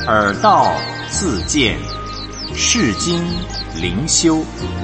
耳道自见，世经灵修。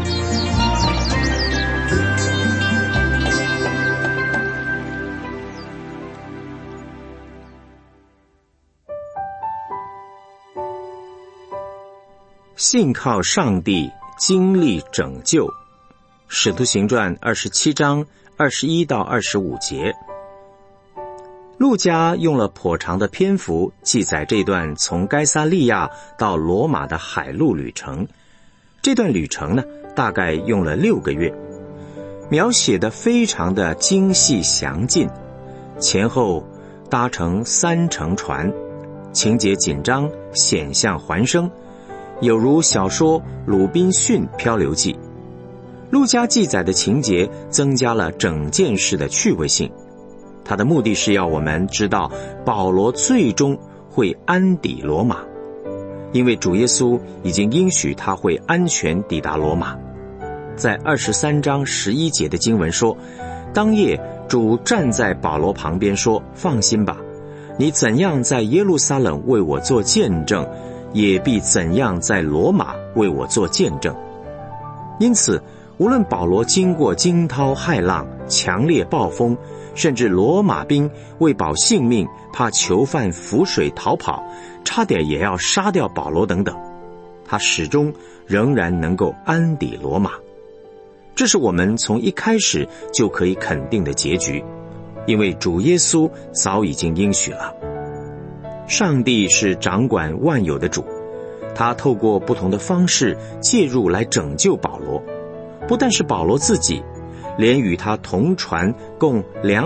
信靠上帝，经历拯救。使徒行传27章21到25节。路加用了颇长的篇幅记载这段从该撒利亚到罗马的海路旅程。这段旅程呢，大概用了6个月，描写得非常的精细详尽，前后搭乘3乘船，情节紧张，险象环生，有如小说《鲁滨逊漂流记》。路加记载的情节增加了整件事的趣味性，他的目的是要我们知道保罗最终会安抵罗马，因为主耶稣已经应许他会安全抵达罗马。在23章11节的经文说，当夜主站在保罗旁边说，放心吧，你怎样在耶路撒冷为我做见证，也必怎样在罗马为我做见证。因此无论保罗经过惊涛骇浪、强烈暴风，甚至罗马兵为保性命怕囚犯浮水逃跑，差点也要杀掉保罗等等，他始终仍然能够安抵罗马。这是我们从一开始就可以肯定的结局，因为主耶稣早已经应许了。上帝是掌管万有的主，他透过不同的方式介入来拯救保罗。不但是保罗自己，连与他同船共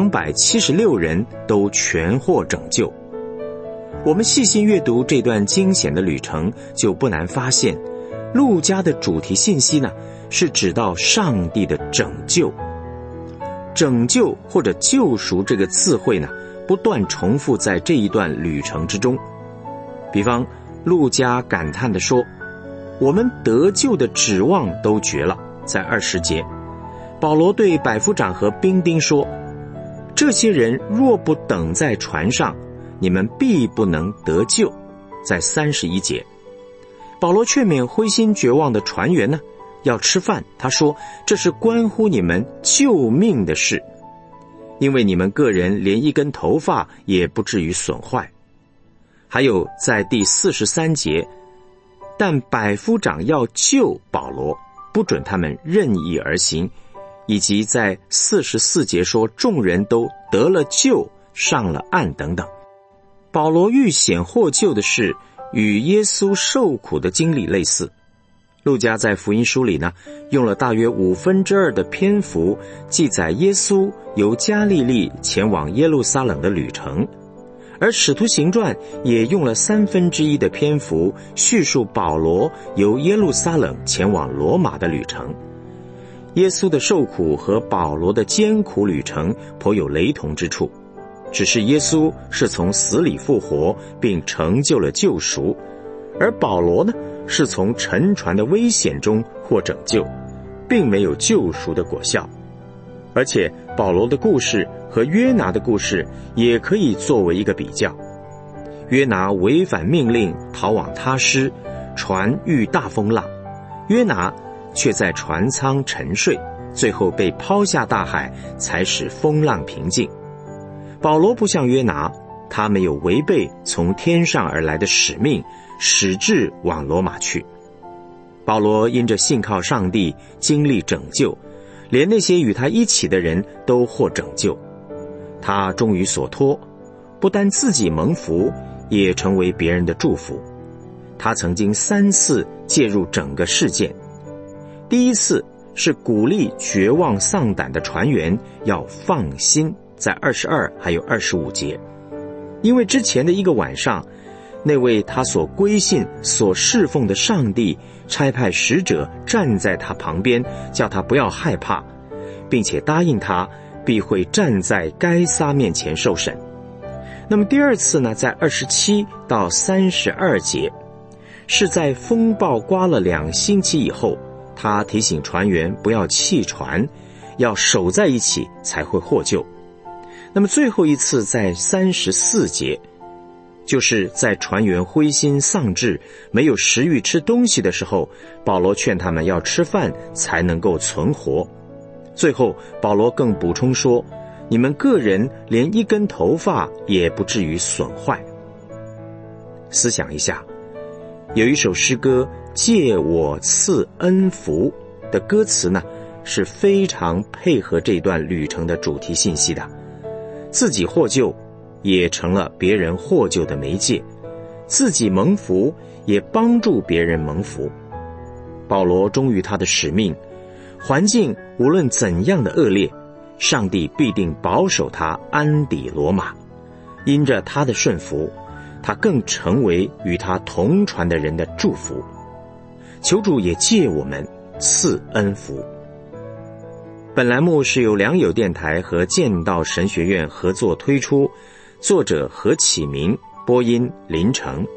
276人都全获拯救。我们细心阅读这段惊险的旅程，就不难发现，路加的主题信息呢，是指到上帝的拯救。拯救或者救赎这个字汇呢，不断重复在这一段旅程之中。比方路加感叹地说，我们得救的指望都绝了。在20节，保罗对百夫长和兵丁说，这些人若不等在船上，你们必不能得救。在31节，保罗劝勉灰心绝望的船员呢，要吃饭。他说，这是关乎你们救命的事，因为你们个人连一根头发也不至于损坏。还有在第43节，但百夫长要救保罗，不准他们任意而行，以及在44节说众人都得了救，上了岸等等。保罗遇险获救的事与耶稣受苦的经历类似。路加在福音书里呢，用了大约2/5的篇幅记载耶稣由加利利前往耶路撒冷的旅程，而使徒行传也用了1/3的篇幅叙述保罗由耶路撒冷前往罗马的旅程。耶稣的受苦和保罗的艰苦旅程颇有雷同之处，只是耶稣是从死里复活并成就了救赎，而保罗呢，是从沉船的危险中获拯救，并没有救赎的果效。而且保罗的故事和约拿的故事也可以作为一个比较。约拿违反命令逃往他施，船遇大风浪，约拿却在船舱沉睡，最后被抛下大海，才使风浪平静。保罗不像约拿，他没有违背从天上而来的使命，矢志往罗马去。保罗因着信靠上帝，经历拯救，连那些与他一起的人都获拯救。他终于所托，不但自己蒙福，也成为别人的祝福。他曾经3次介入整个事件。第一次是鼓励绝望丧胆的船员要放心，在22还有25节。因为之前的一个晚上，那位他所归信所侍奉的上帝差派使者站在他旁边，叫他不要害怕，并且答应他必会站在该撒面前受审。那么第二次呢，在27到32节，是在风暴刮了2星期以后，他提醒船员不要弃船，要守在一起才会获救。那么最后一次在34节， 就是在船员灰心丧志、没有食欲吃东西的时候，保罗劝他们要吃饭才能够存活。最后保罗更补充说，你们个人连一根头发也不至于损坏。思想一下，有一首诗歌借我赐恩福的歌词呢，是非常配合这段旅程的主题信息的。自己获救也成了别人获救的媒介，自己蒙福也帮助别人蒙福。保罗忠于他的使命，环境无论怎样的恶劣，上帝必定保守他安抵罗马。因着他的顺服，他更成为与他同船的人的祝福。求主也借我们赐恩福。本栏目是由良友电台和剑道神学院合作推出，作者何启明，播音林成。